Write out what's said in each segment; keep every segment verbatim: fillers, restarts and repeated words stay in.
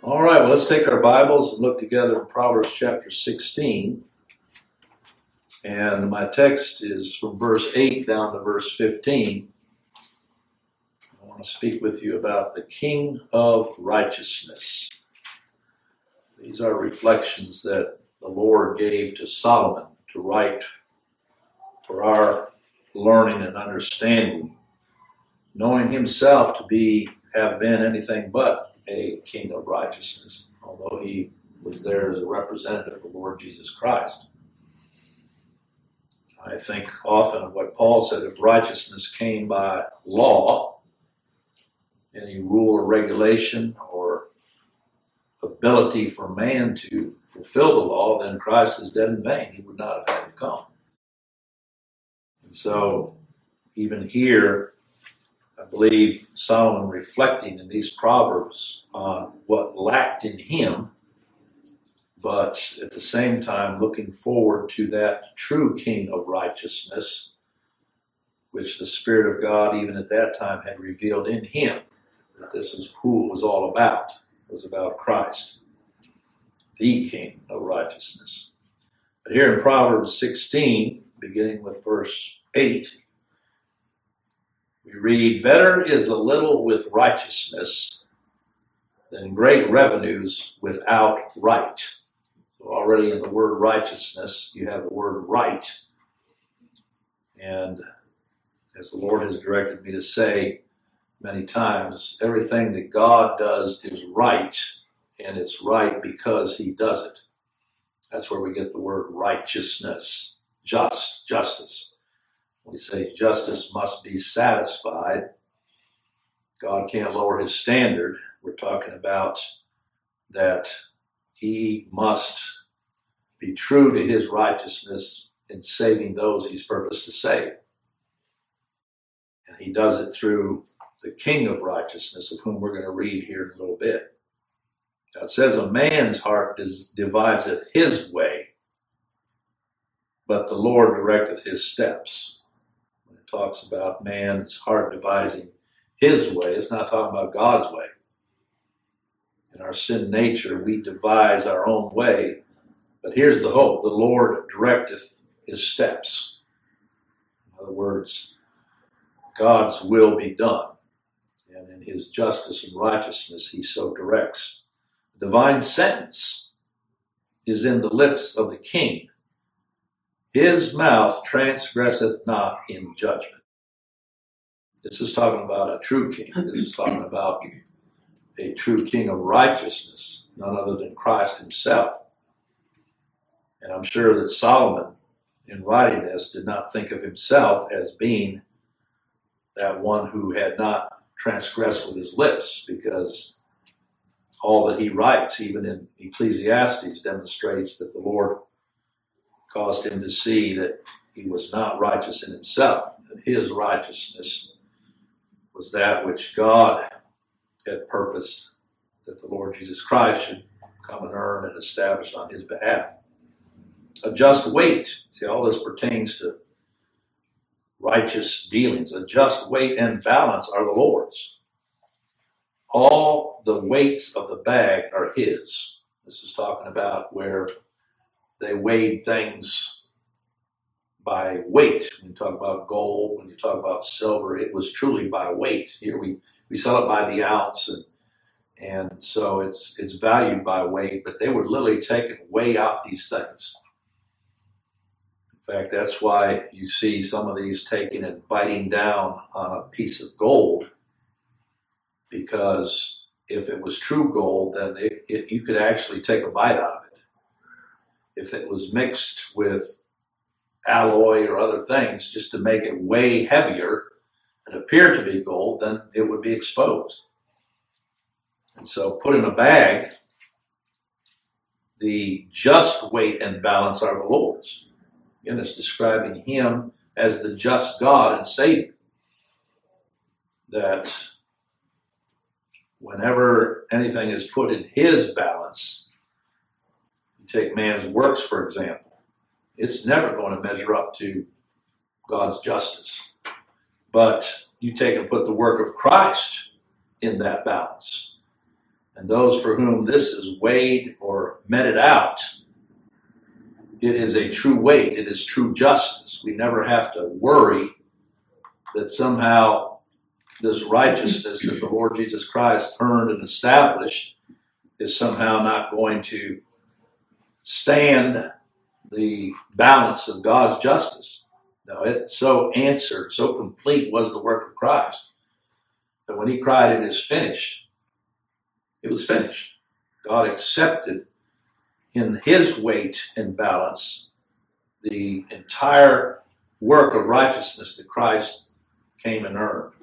All right, well, let's take our Bibles and look together in Proverbs chapter sixteen. And my text is from verse eight down to verse fifteen. I want to speak with you about the King of Righteousness. These are reflections that the Lord gave to Solomon to write for our learning and understanding, knowing himself to be have been anything but a king of righteousness, although he was there as a representative of the Lord Jesus Christ. I think often of what Paul said: if righteousness came by law, any rule or regulation or ability for man to fulfill the law, then Christ is dead in vain. He would not have had to come. And so even here, I believe Solomon reflecting in these Proverbs on what lacked in him, but at the same time looking forward to that true King of righteousness, which the Spirit of God even at that time had revealed in him, that this is who it was all about. It was about Christ, the King of righteousness. But here in Proverbs sixteen, beginning with verse eight, we read, "Better is a little with righteousness than great revenues without right." So already in the word righteousness, you have the word right. And as the Lord has directed me to say many times, everything that God does is right, and it's right because he does it. That's where we get the word righteousness, just, justice. We say justice must be satisfied. God can't lower his standard. We're talking about that he must be true to his righteousness in saving those he's purposed to save. And he does it through the King of righteousness, of whom we're going to read here in a little bit. Now it says, "A man's heart deviseth his way, but the Lord directeth his steps." When it talks about man's heart devising his way, it's not talking about God's way. In our sin nature, we devise our own way, but here's the hope: the Lord directeth his steps. In other words, God's will be done, and in his justice and righteousness, he so directs. The divine sentence is in the lips of the king. His mouth transgresseth not in judgment. This is talking about a true king. This is talking about a true king of righteousness, none other than Christ himself. And I'm sure that Solomon, in writing this, did not think of himself as being that one who had not transgressed with his lips, because all that he writes, even in Ecclesiastes, demonstrates that the Lord caused him to see that he was not righteous in himself, that his righteousness was that which God had purposed that the Lord Jesus Christ should come and earn and establish on his behalf. A just weight. See, all this pertains to righteous dealings. A just weight and balance are the Lord's. All the weights of the bag are his. This is talking about where they weighed things by weight. When you talk about gold, when you talk about silver, it was truly by weight. Here we, we sell it by the ounce, and and so it's it's valued by weight, but they would literally take and weigh out these things. In fact, that's why you see some of these taking and biting down on a piece of gold, because if it was true gold, then it, it, you could actually take a bite out of it. If it was mixed with alloy or other things just to make it way heavier and appear to be gold, then it would be exposed. And so put in a bag, the just weight and balance are the Lord's. Again, it's describing him as the just God and Savior. That whenever anything is put in his balance, you take man's works, for example, it's never going to measure up to God's justice. But you take and put the work of Christ in that balance, And those for whom this is weighed or meted out, it is a true weight. It is true justice. We never have to worry that somehow this righteousness that the Lord Jesus Christ earned and established is somehow not going to stand the balance of God's justice. No, it so answered, so complete was the work of Christ that when he cried, "It is finished," it was finished. God accepted in his weight and balance the entire work of righteousness that Christ came and earned.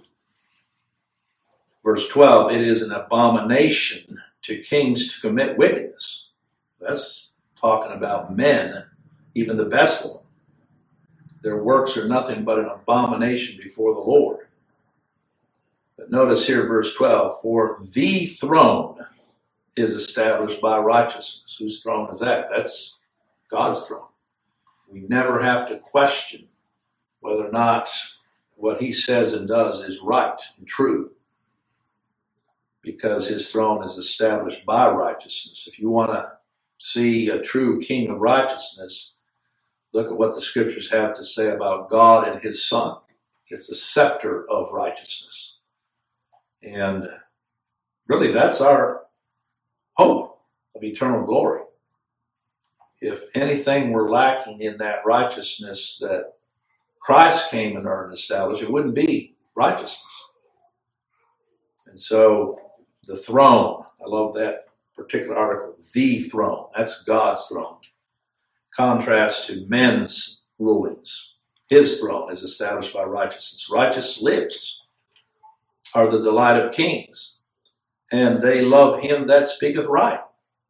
Verse twelve, it is an abomination to kings to commit wickedness. That's talking about men, even the best of them. Their works are nothing but an abomination before the Lord. But notice here, verse twelve, for the throne is established by righteousness. Whose throne is that? That's God's throne. We never have to question whether or not what he says and does is right and true, because his throne is established by righteousness. If you want to see a true king of righteousness, look at what the scriptures have to say about God and his Son. It's a scepter of righteousness. And really, that's our hope of eternal glory. If anything were lacking in that righteousness that Christ came and earned and established, it wouldn't be righteousness. And so the throne, I love that particular article, the throne, that's God's throne. Contrast to men's rulings. His throne is established by righteousness. Righteous lips are the delight of kings, and they love him that speaketh right.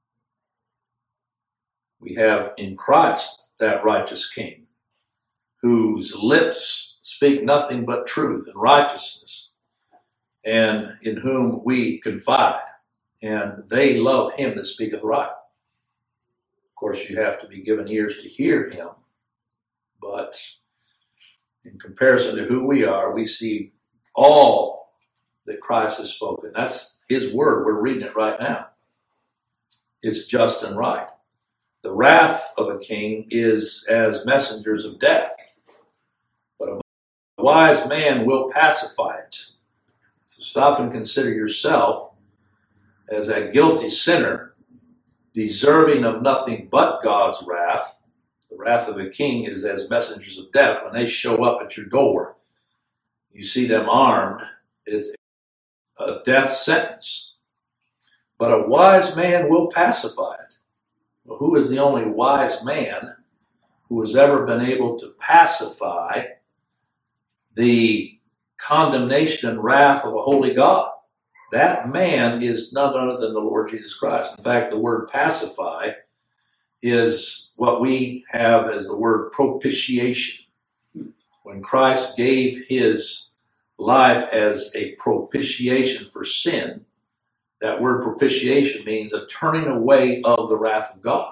We have in Christ that righteous king, whose lips speak nothing but truth and righteousness, and in whom we confide, and they love him that speaketh right. Of course, you have to be given ears to hear him, but in comparison to who we are, we see all that Christ has spoken. That's his word. We're reading it right now. It's just and right. The wrath of a king is as messengers of death, but a wise man will pacify it. So stop and consider yourself as a guilty sinner, deserving of nothing but God's wrath. The wrath of a king is as messengers of death. When they show up at your door, you see them armed, it's a death sentence. But a wise man will pacify it. Well, who is the only wise man who has ever been able to pacify the condemnation and wrath of a holy God? That man is none other than the Lord Jesus Christ. In fact, the word pacify is what we have as the word propitiation. When Christ gave his life as a propitiation for sin, that word propitiation means a turning away of the wrath of God.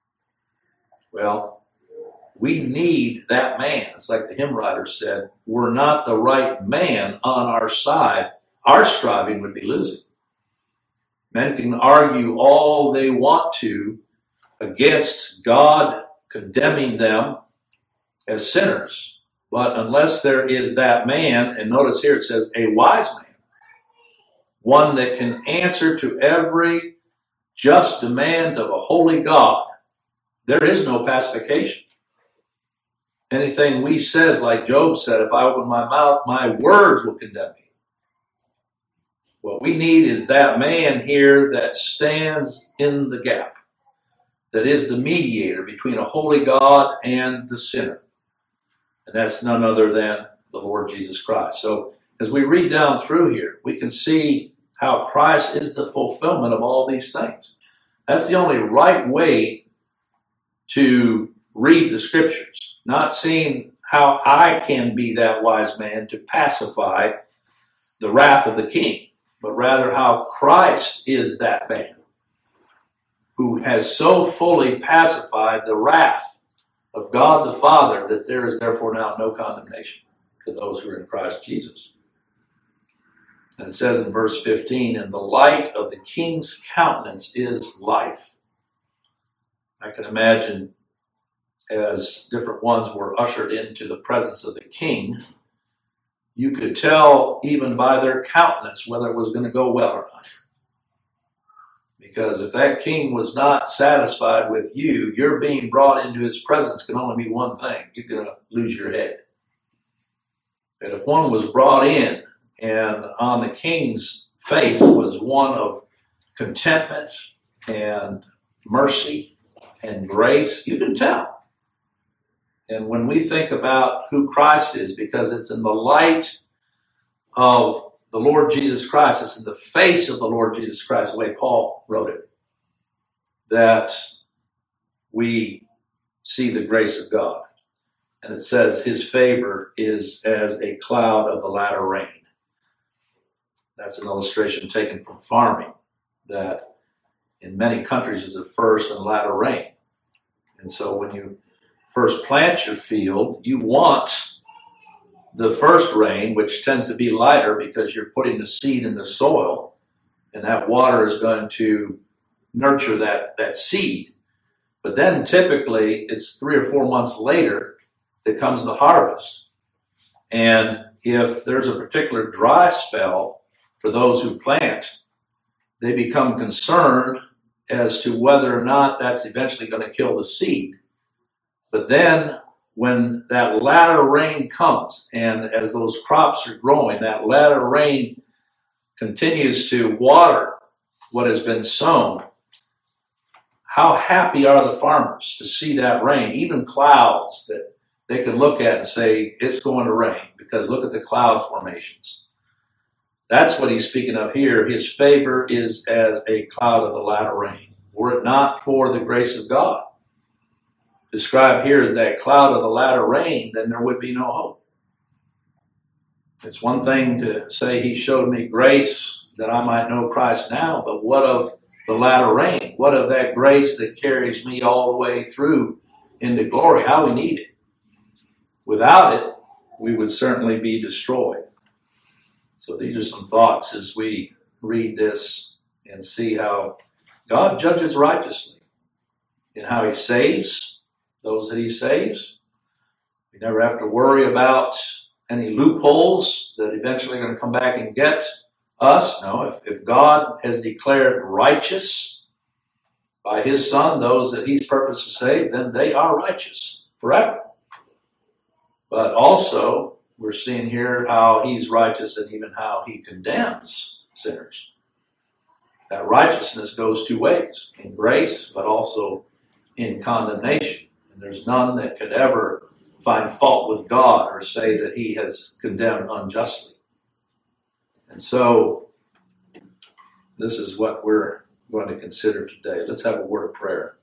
Well, we need that man. It's like the hymn writer said, were not the right man on our side, our striving would be losing. Men can argue all they want to against God condemning them as sinners. But unless there is that man, and notice here it says a wise man, one that can answer to every just demand of a holy God, there is no pacification. Anything we says, like Job said, if I open my mouth, my words will condemn me. What we need is that man here that stands in the gap, that is the mediator between a holy God and the sinner. And that's none other than the Lord Jesus Christ. So as we read down through here, we can see how Christ is the fulfillment of all these things. That's the only right way to read the scriptures, not seeing how I can be that wise man to pacify the wrath of the king, but rather how Christ is that man who has so fully pacified the wrath of God the Father that there is therefore now no condemnation to those who are in Christ Jesus. And it says in verse fifteen, and the light of the king's countenance is life. I can imagine as different ones were ushered into the presence of the king, you could tell even by their countenance whether it was going to go well or not. Because if that king was not satisfied with you, your being brought into his presence can only mean one thing. You're going to lose your head. And if one was brought in and on the king's face was one of contentment and mercy and grace, you can tell. And when we think about who Christ is, because it's in the light of the Lord Jesus Christ, it's in the face of the Lord Jesus Christ, the way Paul wrote it, that we see the grace of God. And it says his favor is as a cloud of the latter rain. That's an illustration taken from farming, that in many countries is a first and latter rain. And so when you first plant your field, you want the first rain, which tends to be lighter because you're putting the seed in the soil, and that water is going to nurture that, that seed. But then typically it's three or four months later that comes the harvest. And if there's a particular dry spell for those who plant, they become concerned as to whether or not that's eventually going to kill the seed. But then when that latter rain comes, and as those crops are growing, that latter rain continues to water what has been sown, how happy are the farmers to see that rain, even clouds that they can look at and say, it's going to rain, because look at the cloud formations. That's what he's speaking of here. His favor is as a cloud of the latter rain. Were it not for the grace of God, described here as that cloud of the latter rain, then there would be no hope. It's one thing to say he showed me grace that I might know Christ now, but what of the latter rain? What of that grace that carries me all the way through into glory? How we need it. Without it, we would certainly be destroyed. So these are some thoughts as we read this and see how God judges righteously and how he saves those that he saves. We never have to worry about any loopholes that eventually are going to come back and get us. No, if, if God has declared righteous by his Son those that he's purposed to save, then they are righteous forever. But also, we're seeing here how he's righteous and even how he condemns sinners. That righteousness goes two ways, in grace, but also in condemnation. And there's none that could ever find fault with God or say that he has condemned unjustly. And so, this is what we're going to consider today. Let's have a word of prayer.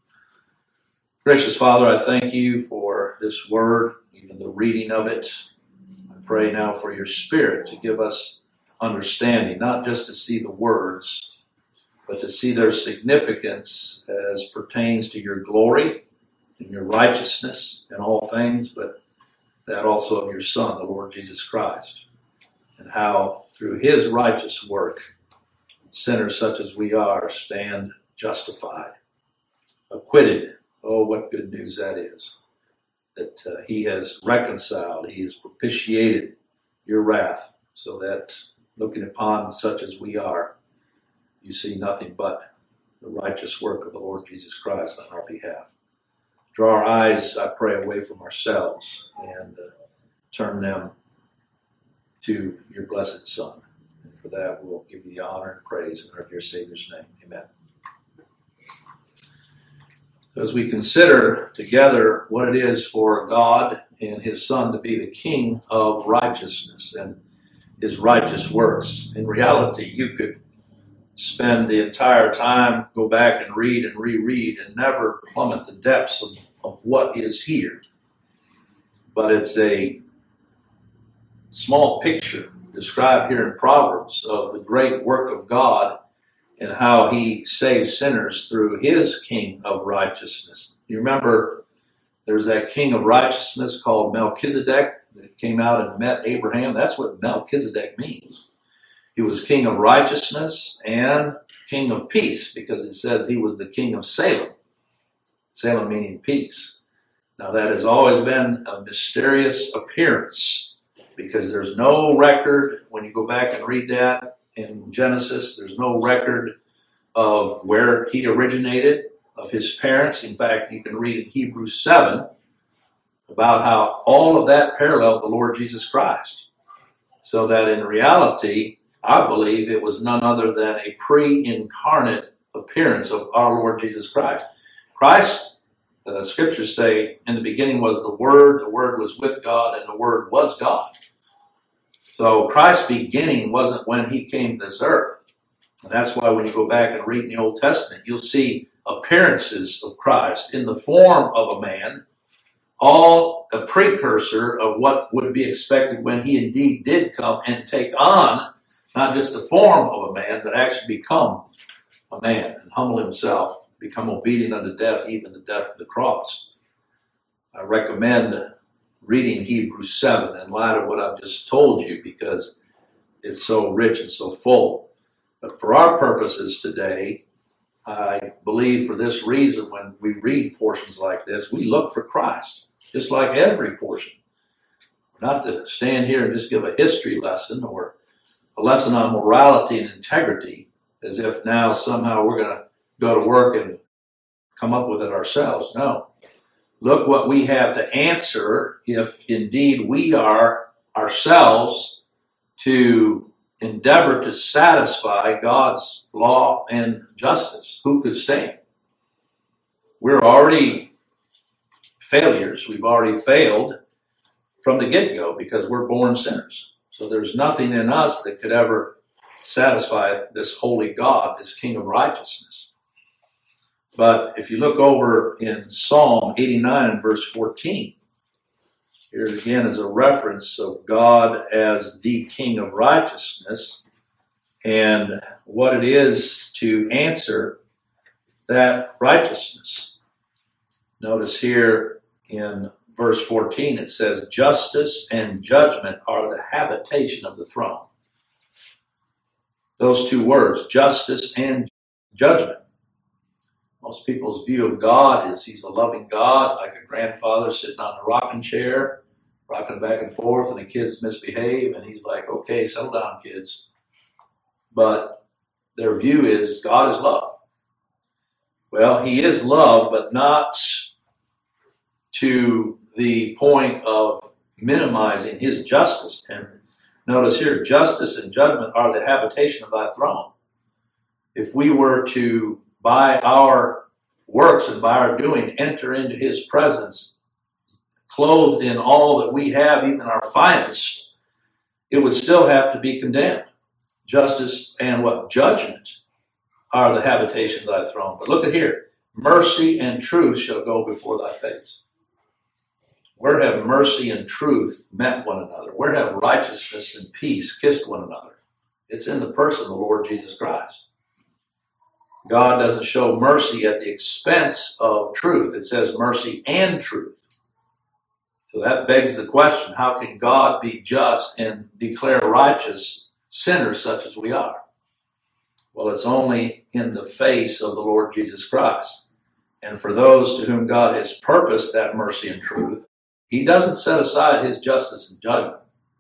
Gracious Father, I thank you for this word, even the reading of it. I pray now for your Spirit to give us understanding, not just to see the words, but to see their significance as pertains to your glory and your righteousness in all things, but that also of your Son, the Lord Jesus Christ, and how through his righteous work, sinners such as we are stand justified, acquitted. Oh, what good news that is, that uh, he has reconciled, he has propitiated your wrath, so that looking upon such as we are, you see nothing but the righteous work of the Lord Jesus Christ on our behalf. Draw our eyes, I pray, away from ourselves and uh, turn them to your blessed Son. And for that, we'll give you the honor and praise in our dear Savior's name. Amen. As we consider together what it is for God and his Son to be the King of righteousness and his righteous works, in reality, you could spend the entire time, go back and read and reread and never plummet the depths of, of what is here. But it's a small picture described here in Proverbs of the great work of God and how he saves sinners through his King of righteousness. You remember there's that King of righteousness called Melchizedek that came out and met Abraham. That's what Melchizedek means. He was king of righteousness and king of peace, because it says he was the king of Salem. Salem meaning peace. Now that has always been a mysterious appearance, because there's no record, when you go back and read that in Genesis, there's no record of where he originated, of his parents. In fact, you can read in Hebrews seven about how all of that paralleled the Lord Jesus Christ. So that in reality, I believe it was none other than a pre-incarnate appearance of our Lord Jesus Christ. Christ, the scriptures say, in the beginning was the Word, the Word was with God, and the Word was God. So Christ's beginning wasn't when he came to this earth. And that's why when you go back and read in the Old Testament, you'll see appearances of Christ in the form of a man, all a precursor of what would be expected when he indeed did come and take on not just the form of a man, but actually become a man and humble himself, become obedient unto death, even the death of the cross. I recommend reading Hebrews seven in light of what I've just told you, because it's so rich and so full. But for our purposes today, I believe for this reason, when we read portions like this, we look for Christ, just like every portion. Not to stand here and just give a history lesson or a lesson on morality and integrity, as if now somehow we're going to go to work and come up with it ourselves. No. Look what we have to answer if indeed we are ourselves to endeavor to satisfy God's law and justice. Who could stand? We're already failures. We've already failed from the get-go because we're born sinners. So there's nothing in us that could ever satisfy this holy God, this King of righteousness. But if you look over in Psalm eighty-nine and verse fourteen, here again is a reference of God as the King of righteousness and what it is to answer that righteousness. Notice here in verse fourteen, it says, justice and judgment are the habitation of the throne. Those two words, justice and judgment. Most people's view of God is he's a loving God, like a grandfather sitting on the rocking chair, rocking back and forth, and the kids misbehave, and he's like, okay, settle down, kids. But their view is God is love. Well, he is love, but not to the point of minimizing his justice. And notice here, justice and judgment are the habitation of thy throne. If we were to, by our works and by our doing, enter into his presence, clothed in all that we have, even our finest, it would still have to be condemned. Justice and what? Judgment are the habitation of thy throne. But look at here. Mercy and truth shall go before thy face. Where have mercy and truth met one another? Where have righteousness and peace kissed one another? It's in the person of the Lord Jesus Christ. God doesn't show mercy at the expense of truth. It says mercy and truth. So that begs the question, how can God be just and declare righteous sinners such as we are? Well, it's only in the face of the Lord Jesus Christ. And for those to whom God has purposed that mercy and truth, he doesn't set aside his justice and judgment.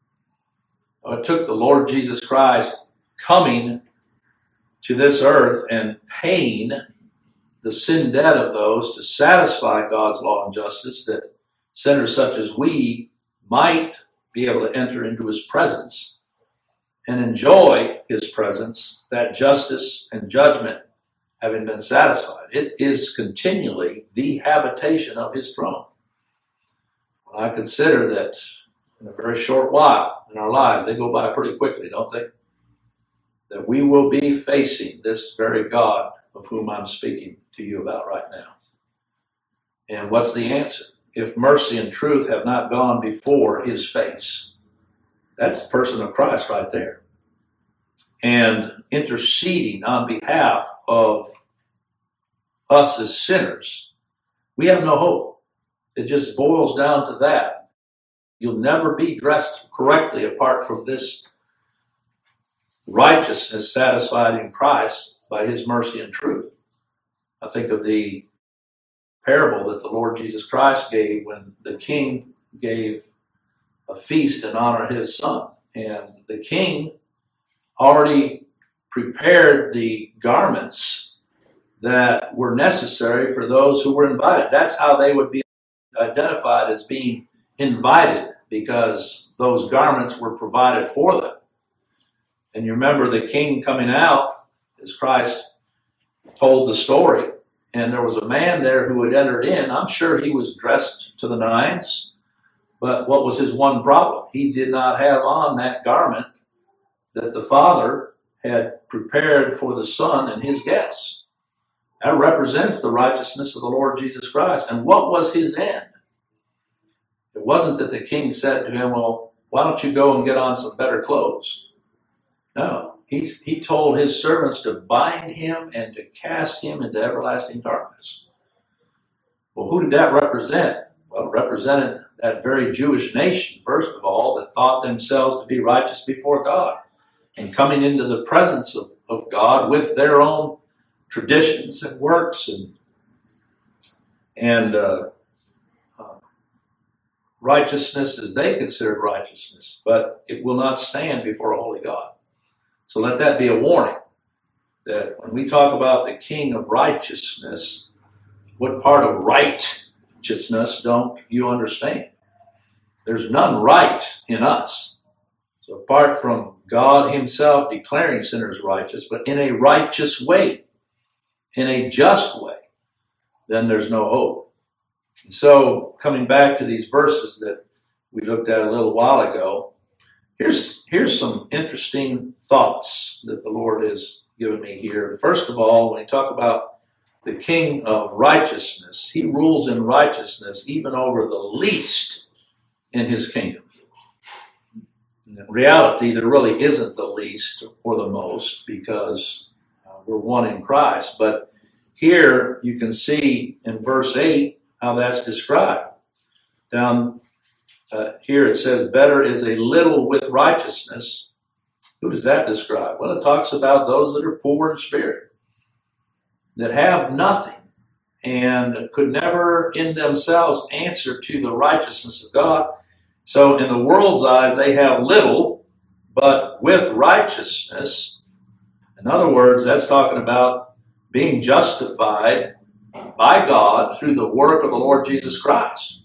It took the Lord Jesus Christ coming to this earth and paying the sin debt of those to satisfy God's law and justice, that sinners such as we might be able to enter into his presence and enjoy his presence, that justice and judgment having been satisfied. It is continually the habitation of his throne. I consider that in a very short while in our lives, they go by pretty quickly, don't they? That we will be facing this very God of whom I'm speaking to you about right now. And what's the answer? If mercy and truth have not gone before his face, that's the person of Christ right there. And interceding on behalf of us as sinners, we have no hope. It just boils down to that. You'll never be dressed correctly apart from this righteousness satisfied in Christ by his mercy and truth. I think of the parable that the Lord Jesus Christ gave when the king gave a feast in honor of his son. And the king already prepared the garments that were necessary for those who were invited. That's how they would be identified as being invited, because those garments were provided for them. And you remember the king coming out, as Christ told the story, and there was a man there who had entered in. I'm sure he was dressed to the nines, but what was his one problem? He did not have on that garment that the Father had prepared for the Son and his guests. That represents the righteousness of the Lord Jesus Christ. And what was his end? It wasn't that the king said to him, well, why don't you go and get on some better clothes? No, he, he told his servants to bind him and to cast him into everlasting darkness. Well, who did that represent? Well, it represented that very Jewish nation, first of all, that thought themselves to be righteous before God, and coming into the presence of, of God with their own traditions and works and, and uh, uh, righteousness as they considered righteousness, but it will not stand before a holy God. So let that be a warning that when we talk about the King of righteousness, what part of righteousness don't you understand? There's none right in us. So apart from God himself declaring sinners righteous, but in a righteous way, in a just way, then there's no hope. And so coming back to these verses that we looked at a little while ago, here's, here's some interesting thoughts that the Lord has given me here. First of all, when you talk about the King of righteousness, he rules in righteousness even over the least in his kingdom. In reality, there really isn't the least or the most, because uh, we're one in Christ. But here you can see in verse eight how that's described. Down uh, here it says, better is a little with righteousness. Who does that describe? Well, it talks about those that are poor in spirit, that have nothing and could never in themselves answer to the righteousness of God. So in the world's eyes, they have little, but with righteousness. In other words, that's talking about being justified by God through the work of the Lord Jesus Christ.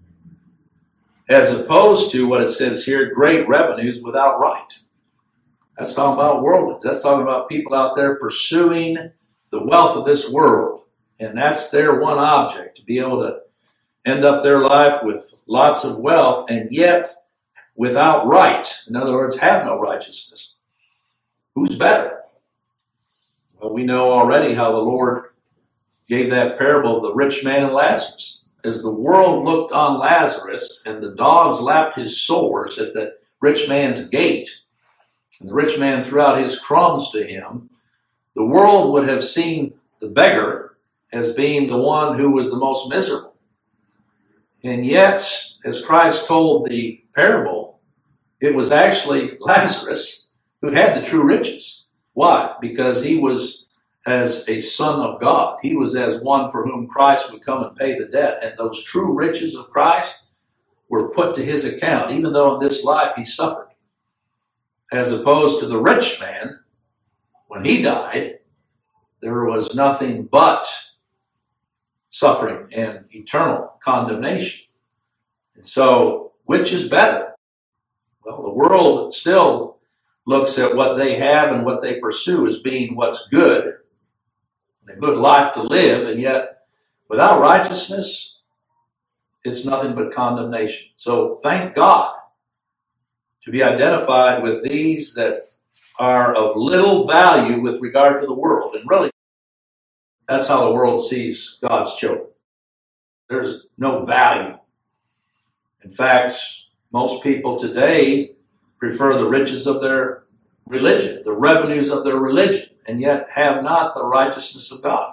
As opposed to what it says here, great revenues without right. That's talking about worldlings. That's talking about people out there pursuing the wealth of this world. And that's their one object, to be able to end up their life with lots of wealth and yet without right. In other words, have no righteousness. Who's better? Well, we know already how the Lord gave that parable of the rich man and Lazarus. As the world looked on Lazarus and the dogs lapped his sores at the rich man's gate, and the rich man threw out his crumbs to him, the world would have seen the beggar as being the one who was the most miserable. And yet, as Christ told the parable, it was actually Lazarus who had the true riches. Why? Because he was as a son of God. He was as one for whom Christ would come and pay the debt. And those true riches of Christ were put to his account, even though in this life he suffered. As opposed to the rich man, when he died, there was nothing but suffering and eternal condemnation. And so, which is better? Well, the world still looks at what they have and what they pursue as being what's good, and a good life to live, and yet without righteousness, it's nothing but condemnation. So thank God to be identified with these that are of little value with regard to the world. And really, that's how the world sees God's children. There's no value. In fact, most people today prefer the riches of their religion, the revenues of their religion, and yet have not the righteousness of God.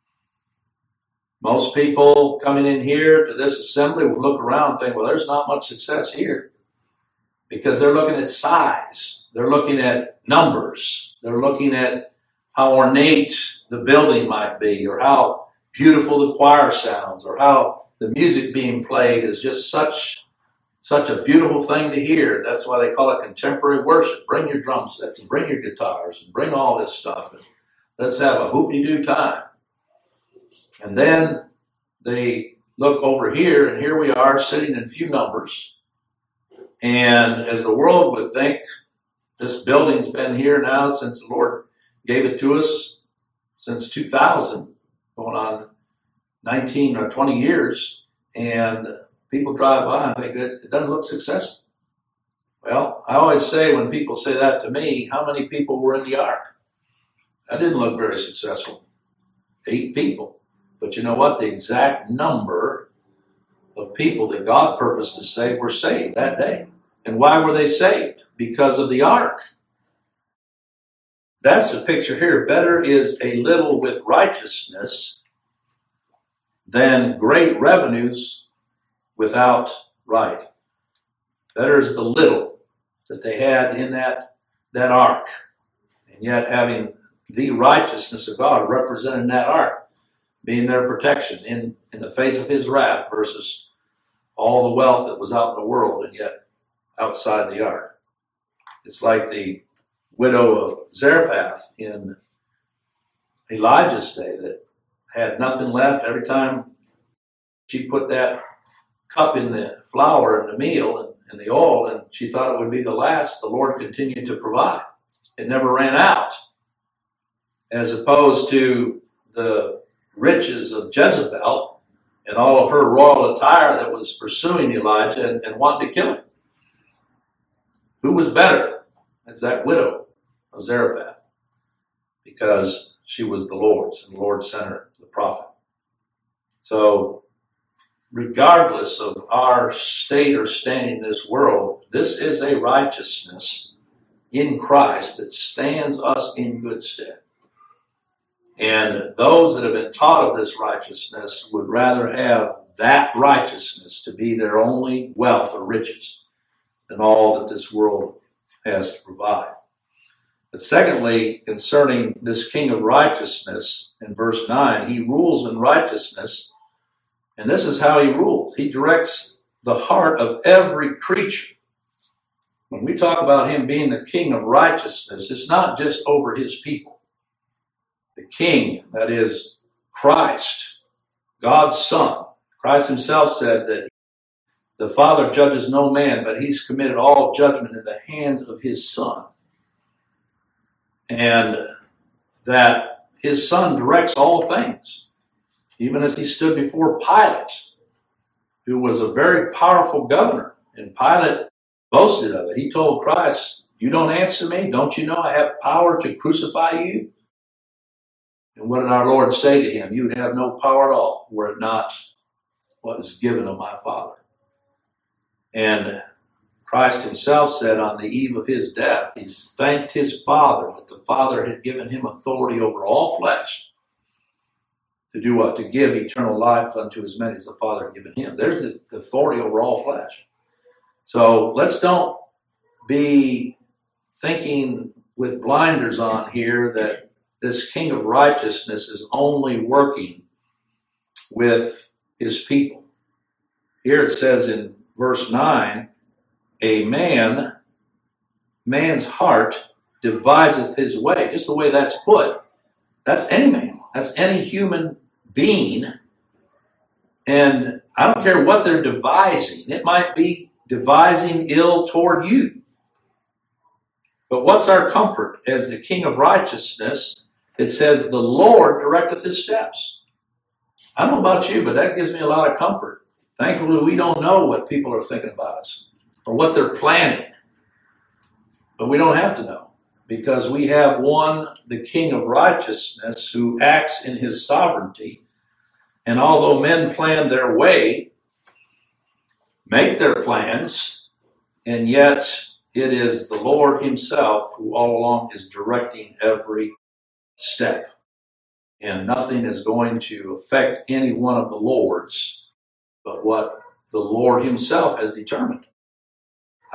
Most people coming in here to this assembly will look around and think, well, there's not much success here. because they're looking at size. They're looking at numbers. They're looking at how ornate the building might be, or how beautiful the choir sounds, or how the music being played is just such such a beautiful thing to hear. That's why they call it contemporary worship. Bring your drum sets and bring your guitars and bring all this stuff, and let's have a hoop-de-doo time. And then they look over here, and here we are sitting in few numbers. And as the world would think, this building's been here now since the Lord gave it to us, since two thousand, going on nineteen or twenty years. And people drive by and think that it doesn't look successful. Well, I always say when people say that to me, how many people were in the ark? That didn't look very successful. Eight people. But you know what? The exact number of people that God purposed to save were saved that day. And why were they saved? Because of the ark. That's the picture here. Better is a little with righteousness than great revenues without right. Better is the little that they had in that, that ark. And yet having the righteousness of God represented in that ark, being their protection in, in the face of his wrath versus all the wealth that was out in the world and yet outside the ark. It's like the widow of Zarephath in Elijah's day that had nothing left. Every time she put that cup in the flour and the meal and, and the oil, and she thought it would be the last, the Lord continued to provide. It never ran out. As opposed to the riches of Jezebel and all of her royal attire that was pursuing Elijah and, and wanting to kill him. Who was better? It's that widow of Zarephath, because she was the Lord's, and the Lord sent her the prophet. So, regardless of our state or standing in this world, this is a righteousness in Christ that stands us in good stead. And those that have been taught of this righteousness would rather have that righteousness to be their only wealth or riches than all that this world has to provide. But secondly, concerning this King of righteousness, in verse nine, he rules in righteousness, and this is how he rules. He directs the heart of every creature. When we talk about him being the King of righteousness, it's not just over his people. The King, that is Christ, God's Son. Christ himself said that the Father judges no man, but he's committed all judgment in the hand of his Son. And that his Son directs all things. Even as he stood before Pilate, who was a very powerful governor, and Pilate boasted of it. He told Christ, "You don't answer me? Don't you know I have power to crucify you?" And what did our Lord say to him? "You would have no power at all were it not what is given of my Father." And Christ himself said on the eve of his death, he thanked his Father that the Father had given him authority over all flesh to do what? To give eternal life unto as many as the Father had given him. There's the authority over all flesh. So let's don't be thinking with blinders on here that this King of righteousness is only working with his people. Here it says in verse nine, a man, man's heart deviseth his way. Just the way that's put. That's any man. That's any human being. And I don't care what they're devising. It might be devising ill toward you. But what's our comfort? As the King of righteousness, it says, the Lord directeth his steps. I don't know about you, but that gives me a lot of comfort. Thankfully, we don't know what people are thinking about us or what they're planning. But we don't have to know, because we have one, the King of righteousness, who acts in his sovereignty. And although men plan their way, make their plans, and yet it is the Lord himself who all along is directing every step. And nothing is going to affect any one of the Lord's but what the Lord himself has determined.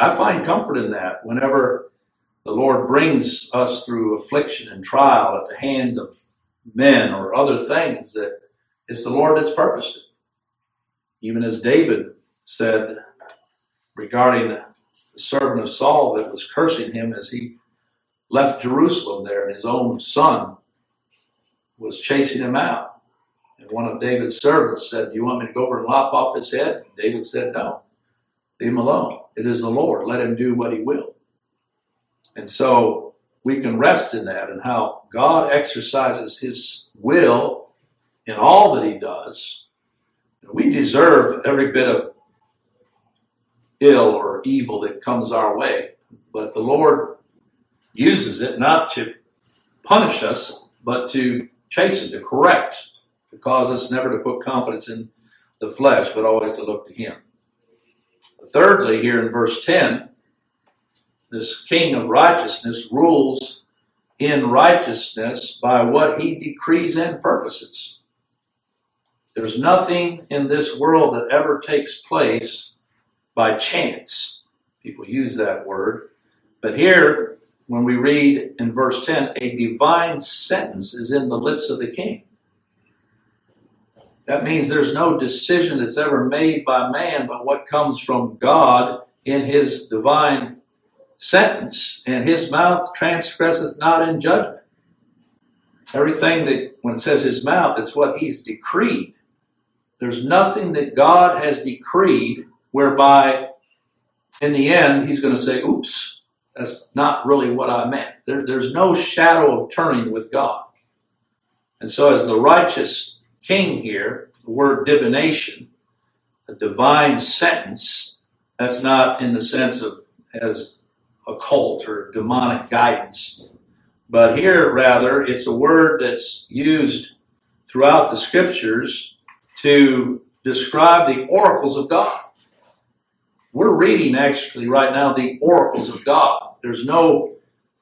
I find comfort in that whenever the Lord brings us through affliction and trial at the hand of men or other things, that it's the Lord that's purposed it. Even as David said regarding the servant of Saul that was cursing him as he left Jerusalem there, and his own son was chasing him out. And one of David's servants said, "Do you want me to go over and lop off his head?" David said, "No, leave him alone. It is the Lord. Let him do what he will." And so we can rest in that and how God exercises his will in all that he does. We deserve every bit of ill or evil that comes our way, but the Lord uses it not to punish us, but to chasten, to correct, to cause us never to put confidence in the flesh, but always to look to him. Thirdly, here in verse ten, this King of righteousness rules in righteousness by what he decrees and purposes. There's nothing in this world that ever takes place by chance. People use that word. But here, when we read in verse ten, a divine sentence is in the lips of the king. That means there's no decision that's ever made by man but what comes from God in his divine sentence, and his mouth transgresseth not in judgment. Everything that, when it says his mouth, it's what he's decreed. There's nothing that God has decreed whereby in the end he's going to say, oops, that's not really what I meant. There, there's no shadow of turning with God. And so as the righteous king here, the word divination, a divine sentence, that's not in the sense of as occult or demonic guidance. But here, rather, it's a word that's used throughout the scriptures to describe the oracles of God. We're reading actually right now the oracles of God. There's no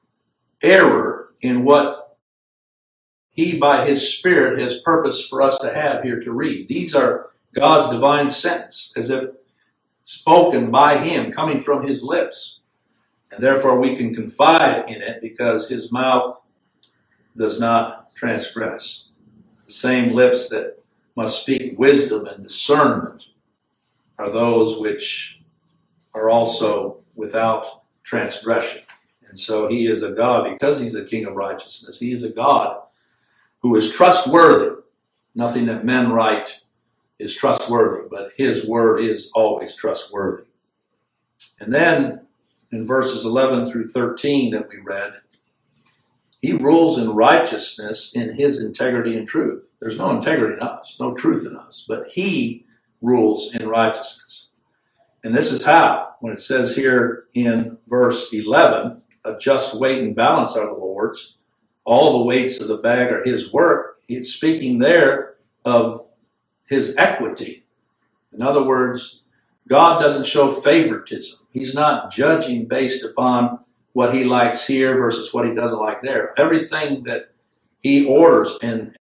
error in what he by his Spirit has purposed for us to have here to read. These are God's divine sentence, as if spoken by him, coming from his lips. And therefore we can confide in it because his mouth does not transgress. The same lips that must speak wisdom and discernment are those which are also without transgression. And so he is a God, because he's the King of righteousness, he is a God who is trustworthy. Nothing that men write is trustworthy, but his word is always trustworthy. And then in verses eleven through thirteen that we read, he rules in righteousness in his integrity and truth. There's no integrity in us, no truth in us, but he rules in righteousness. And this is how, when it says here in verse eleven, a just weight and balance are the Lord's, all the weights of the bag are his work, it's speaking there of his equity. In other words, God doesn't show favoritism. He's not judging based upon what he likes here versus what he doesn't like there. Everything that he orders and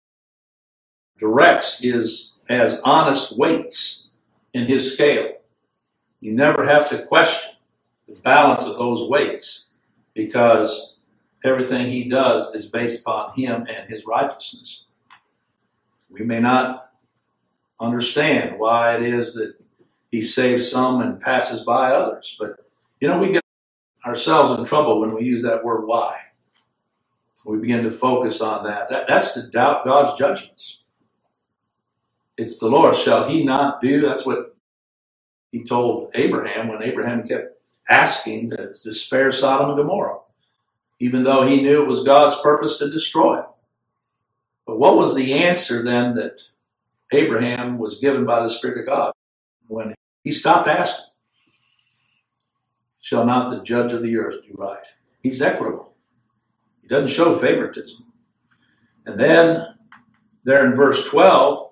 directs is as honest weights in his scale. You never have to question the balance of those weights because everything he does is based upon him and his righteousness. We may not understand why it is that he saves some and passes by others. But, you know, we get ourselves in trouble when we use that word why. We begin to focus on that. that. That's to doubt God's judgments. It's the Lord. Shall he not do? That's what he told Abraham when Abraham kept asking to, to spare Sodom and Gomorrah, even though he knew it was God's purpose to destroy it. But what was the answer then that Abraham was given by the Spirit of God when he stopped asking? Shall not the judge of the earth do right? He's equitable. He doesn't show favoritism. And then there in verse twelve,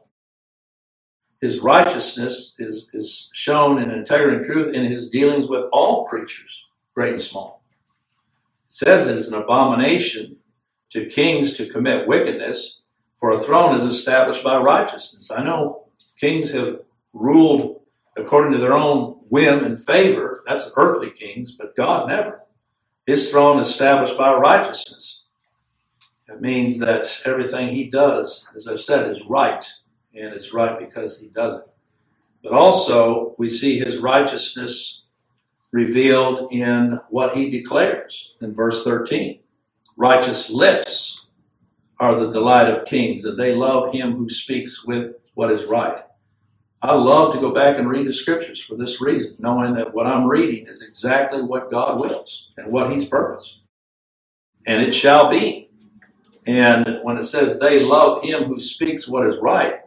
his righteousness is, is shown in integrity and truth in his dealings with all creatures, great and small. It says it is an abomination to kings to commit wickedness, for a throne is established by righteousness. I know kings have ruled according to their own whim and favor. That's earthly kings, but God never. His throne is established by righteousness. It means that everything he does, as I've said, is right, and it's right because he does it. But also, we see his righteousness revealed in what he declares in verse thirteen. Righteous lips are the delight of kings, and they love him who speaks with what is right. I love to go back and read the scriptures for this reason, knowing that what I'm reading is exactly what God wills and what he's purposed. And it shall be. And when it says they love him who speaks what is right,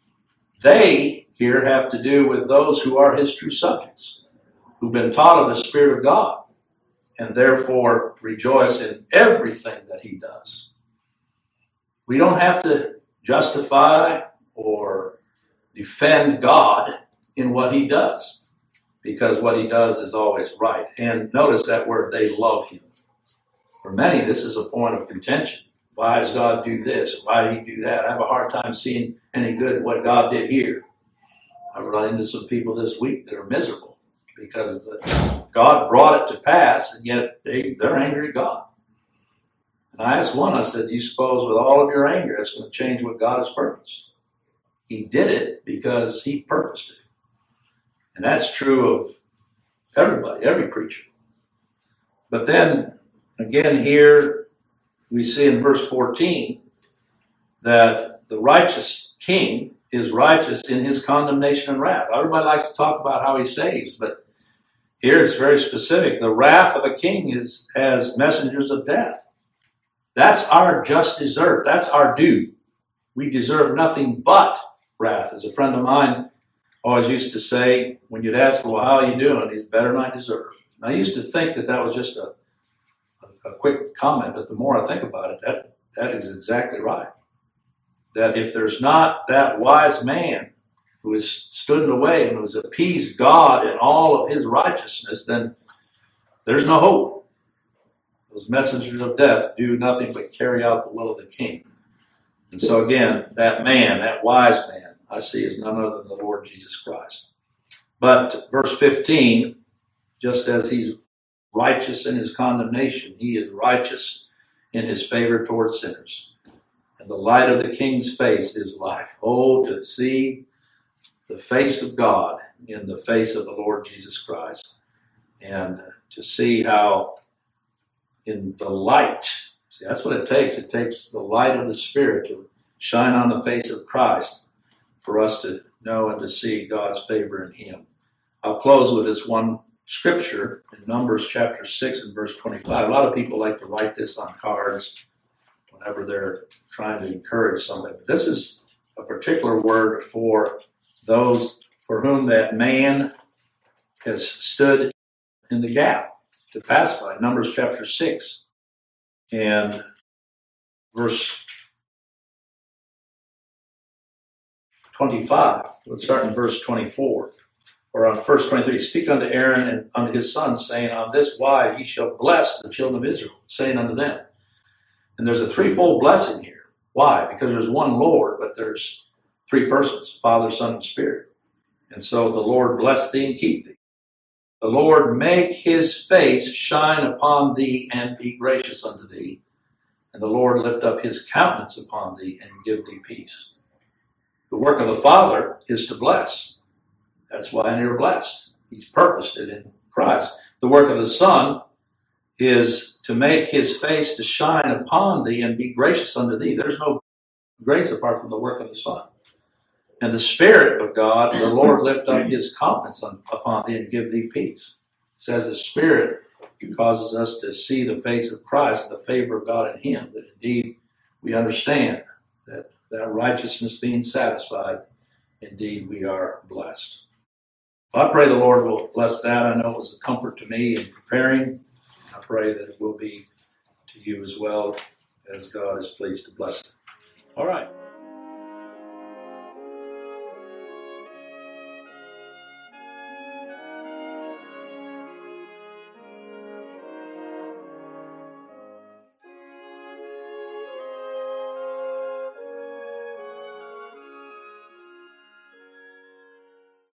they here have to do with those who are his true subjects, who've been taught of the Spirit of God, and therefore rejoice in everything that he does. We don't have to justify or defend God in what he does, because what he does is always right. And notice that word, they love him. For many, this is a point of contention. Why does God do this? Why did he do that? I have a hard time seeing any good in what God did here. I've run into some people this week that are miserable because God brought it to pass, and yet they, they're angry at God. And I asked one, I said, do you suppose with all of your anger, it's going to change what God has purposed? He did it because he purposed it. And that's true of everybody, every creature. But then, again here, we see in verse fourteen that the righteous king is righteous in his condemnation and wrath. Everybody likes to talk about how he saves, but here it's very specific. The wrath of a king is as messengers of death. That's our just desert. That's our due. We deserve nothing but wrath. As a friend of mine always used to say, when you'd ask him, well, how are you doing? He's better than I deserve. And I used to think that that was just a, a, a quick comment, but the more I think about it, that, that is exactly right. That if there's not that wise man who has stood in the way and who has appeased God in all of his righteousness, then there's no hope. Those messengers of death do nothing but carry out the will of the king. And so again, that man, that wise man, I see is none other than the Lord Jesus Christ. But verse fifteen, just as he's righteous in his condemnation, he is righteous in his favor towards sinners. And the light of the king's face is life. Oh, to see the face of God in the face of the Lord Jesus Christ. And to see how in the light, see, that's what it takes. It takes the light of the Spirit to shine on the face of Christ for us to know and to see God's favor in him. I'll close with this one scripture in Numbers chapter six and verse twenty-five. A lot of people like to write this on cards whenever they're trying to encourage somebody. But this is a particular word for those for whom that man has stood in the gap to pacify. Numbers chapter six and verse twenty-five. Let's start in verse twenty-four. Or on verse twenty-three, speak unto Aaron and unto his sons, saying, on this wise ye shall bless the children of Israel, saying unto them. And there's a threefold blessing here. Why? Because there's one Lord, but there's three persons, Father, Son, and Spirit. And so the Lord bless thee and keep thee. The Lord make his face shine upon thee and be gracious unto thee. And the Lord lift up his countenance upon thee and give thee peace. The work of the Father is to bless. That's why you're blessed. He's purposed it in Christ. The work of the Son is to make his face to shine upon thee and be gracious unto thee. There's no grace apart from the work of the Son. And the Spirit of God, the Lord lift up his countenance upon thee and give thee peace. It says the Spirit causes us to see the face of Christ, the favor of God in him, that indeed we understand that that righteousness being satisfied, indeed we are blessed. Well, I pray the Lord will bless that. I know it was a comfort to me in preparing. I pray that it will be to you as well, as God is pleased to bless it. All right.